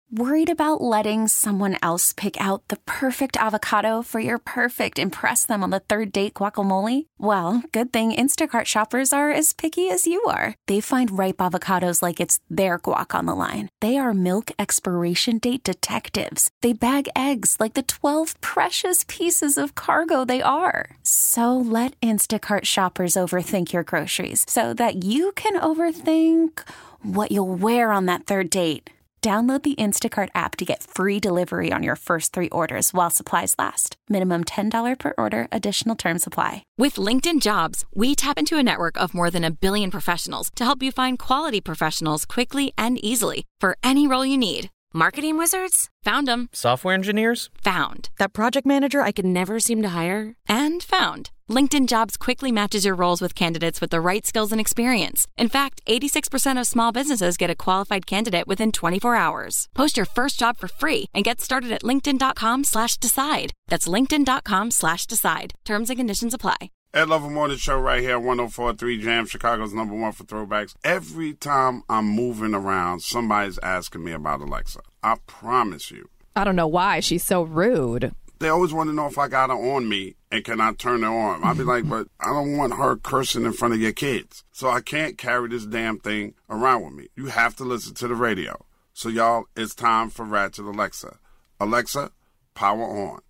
Worried about letting someone else pick out the perfect avocado for your perfect impress them on the third date guacamole? Well, good thing Instacart shoppers are as picky as you are. They find ripe avocados like it's their guac on the line. They are milk expiration date detectives. They bag eggs like the 12 precious pieces of cargo they are. So let Instacart shoppers overthink your groceries so that you can overthink what you'll wear on that third date. Download the Instacart app to get free delivery on your first 3 orders while supplies last. Minimum $10 per order. Additional terms apply. With LinkedIn Jobs, we tap into a network of more than 1 billion professionals to help you find quality professionals quickly and easily for any role you need. Marketing wizards? Found them. Software engineers? Found. That project manager I could never seem to hire? And found. LinkedIn Jobs quickly matches your roles with candidates with the right skills and experience. In fact, 86% of small businesses get a qualified candidate within 24 hours. Post your first job for free and get started at linkedin.com/decide. That's linkedin.com/decide. Terms and conditions apply. Ed Lover Morning Show right here, 104.3 Jam, Chicago's #1 for throwbacks. Every time I'm moving around, somebody's asking me about Alexa. I promise you. I don't know why. She's so rude. They always want to know if I got her on me and can I turn her on. I'll be like, but I don't want her cursing in front of your kids. So I can't carry this damn thing around with me. You have to listen to the radio. So y'all, it's time for Ratchet Alexa. Alexa, power on.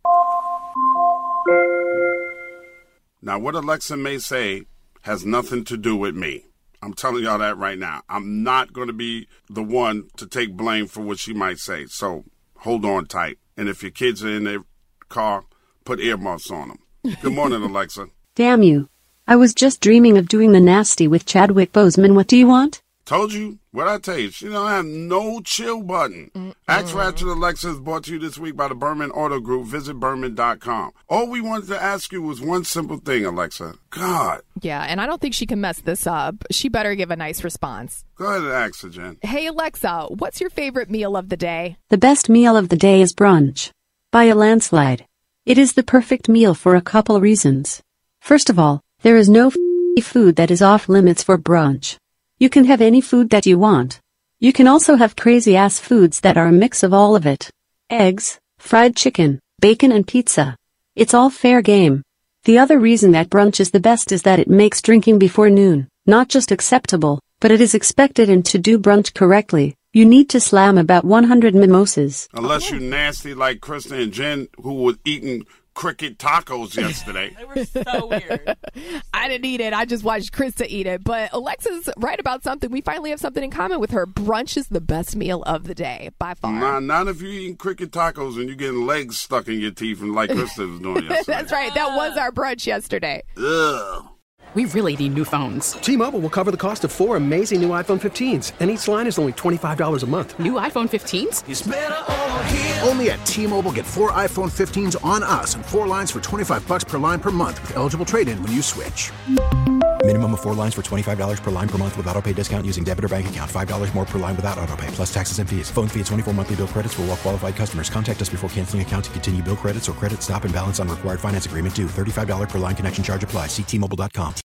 Now, what Alexa may say has nothing to do with me. I'm telling y'all that right now. I'm not going to be the one to take blame for what she might say. So hold on tight. And if your kids are in their car, put earmuffs on them. Good morning, Alexa. Damn you. I was just dreaming of doing the nasty with Chadwick Boseman. What do you want? Told you. What'd I tell you? She don't have no chill button. Ask Ratchet Alexa is brought to you this week by the Berman Auto Group. Visit Berman.com. All we wanted to ask you was one simple thing, Alexa. God. Yeah, and I don't think she can mess this up. She better give a nice response. Go ahead and ask her, Jen. Hey, Alexa, what's your favorite meal of the day? The best meal of the day is brunch. By a landslide. It is the perfect meal for a couple reasons. First of all, there is no food that is off limits for brunch. You can have any food that you want. You can also have crazy-ass foods that are a mix of all of it. Eggs, fried chicken, bacon and pizza. It's all fair game. The other reason that brunch is the best is that it makes drinking before noon not just acceptable, but it is expected, and to do brunch correctly, you need to slam about 100 mimosas. Unless you nasty like Krista and Jen, who was eating cricket tacos yesterday. They were so weird. I didn't eat it. I just watched Krista eat it. But Alexa's right about something. We finally have something in common with her. Brunch is the best meal of the day, by far. Nah, not if you're eating cricket tacos and you're getting legs stuck in your teeth and like Krista was doing yesterday. That's right. That was our brunch yesterday. Ugh. We really need new phones. T-Mobile will cover the cost of 4 amazing new iPhone 15s, and each line is only $25 a month. New iPhone 15s? It's better over here. Only at T-Mobile, get 4 iPhone 15s on us and 4 lines for $25 per line per month with eligible trade-in when you switch. Minimum of 4 lines for $25 per line per month with autopay discount using debit or bank account. $5 more per line without autopay, plus taxes and fees. Phone fee at 24 monthly bill credits for well-qualified customers. Contact us before canceling account to continue bill credits or credit stop and balance on required finance agreement due. $35 per line connection charge applies. See T-Mobile.com.